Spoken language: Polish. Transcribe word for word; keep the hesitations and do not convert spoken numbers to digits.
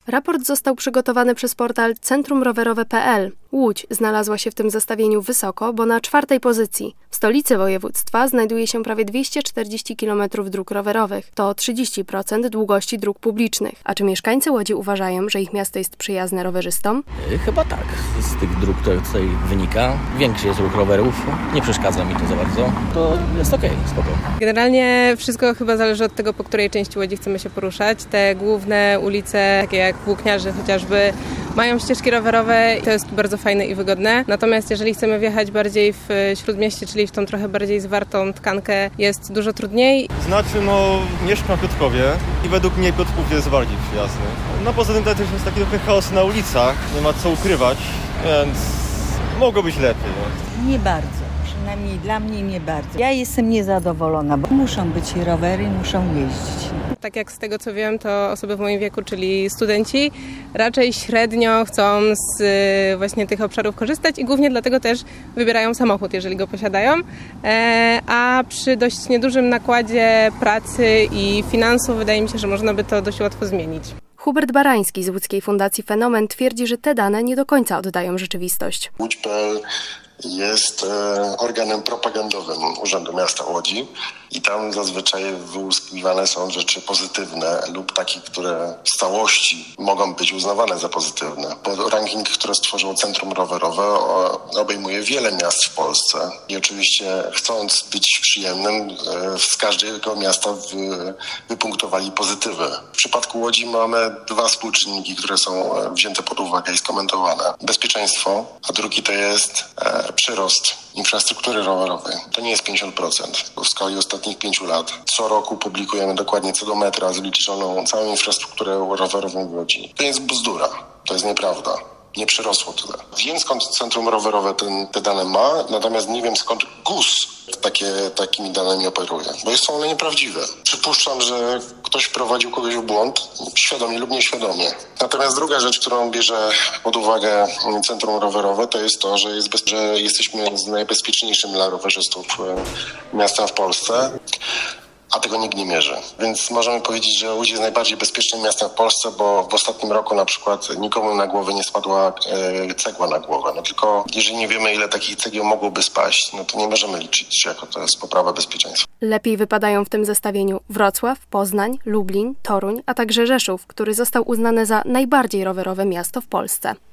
Raport został przygotowany przez portal centrum rowerowe kropka pe el. Łódź znalazła się w tym zestawieniu wysoko, bo na czwartej pozycji. W stolicy województwa znajduje się prawie dwieście czterdzieści kilometrów dróg rowerowych. To trzydzieści procent długości dróg publicznych. A czy mieszkańcy Łodzi uważają, że ich miasto jest przyjazne rowerzystom? Chyba tak. Z tych dróg, które tutaj wynika. Większy jest ruch rowerów. Nie przeszkadza mi to za bardzo. To jest okej, okay, spoko. Generalnie wszystko chyba zależy od tego, po której części Łodzi chcemy się poruszać. Te główne ulice, takie jak Włókniarzy chociażby, mają ścieżki rowerowe i to jest bardzo fajne i wygodne. Natomiast jeżeli chcemy wjechać bardziej w śródmieście, czyli w tą trochę bardziej zwartą tkankę, jest dużo trudniej. Znaczy, no, mieszkam w Piotrkowie i według mnie Piotrków jest bardziej przyjazny. No poza tym tutaj też jest taki trochę chaos na ulicach, nie ma co ukrywać, więc mogło być lepiej. No. Nie bardzo. Przynajmniej dla mnie nie bardzo. Ja jestem niezadowolona, bo muszą być rowery, muszą jeździć. Tak jak z tego co wiem, to osoby w moim wieku, czyli studenci, raczej średnio chcą z właśnie tych obszarów korzystać i głównie dlatego też wybierają samochód, jeżeli go posiadają. A przy dość niedużym nakładzie pracy i finansów wydaje mi się, że można by to dość łatwo zmienić. Hubert Barański z łódzkiej Fundacji Fenomen twierdzi, że te dane nie do końca oddają rzeczywistość. Łódź kropka pe el jest e, organem propagandowym Urzędu Miasta Łodzi i tam zazwyczaj wyłuskiwane są rzeczy pozytywne lub takie, które w całości mogą być uznawane za pozytywne. Bo ranking, który stworzyło Centrum Rowerowe, o, obejmuje wiele miast w Polsce i oczywiście chcąc być przyjemnym, e, z każdego miasta wy, wypunktowali pozytywy. W przypadku Łodzi mamy dwa współczynniki, które są wzięte pod uwagę i skomentowane. Bezpieczeństwo, a drugi to jest e, przyrost infrastruktury rowerowej. To nie jest pięćdziesiąt procent. W skali ostatnich pięciu lat co roku publikujemy dokładnie co do metra zliczoną całą infrastrukturę rowerową w Łodzi. To jest bzdura. To jest nieprawda. Nie przyrosło tyle. Wiem, skąd Centrum Rowerowe ten, te dane ma, natomiast nie wiem, skąd GUS takie, takimi danymi operuje, bo są one nieprawdziwe. Przypuszczam, że ktoś wprowadził kogoś w błąd, świadomie lub nieświadomie. Natomiast druga rzecz, którą bierze pod uwagę Centrum Rowerowe, to jest to, że, jest bez, że jesteśmy najbezpieczniejszym dla rowerzystów miastem w Polsce. A tego nikt nie mierzy. Więc możemy powiedzieć, że Łódź jest najbardziej bezpiecznym miastem w Polsce, bo w ostatnim roku na przykład nikomu na głowę nie spadła e, cegła na głowę. No tylko jeżeli nie wiemy, ile takich cegieł mogłoby spaść, no to nie możemy liczyć, jako to jest poprawa bezpieczeństwa. Lepiej wypadają w tym zestawieniu Wrocław, Poznań, Lublin, Toruń, a także Rzeszów, który został uznany za najbardziej rowerowe miasto w Polsce.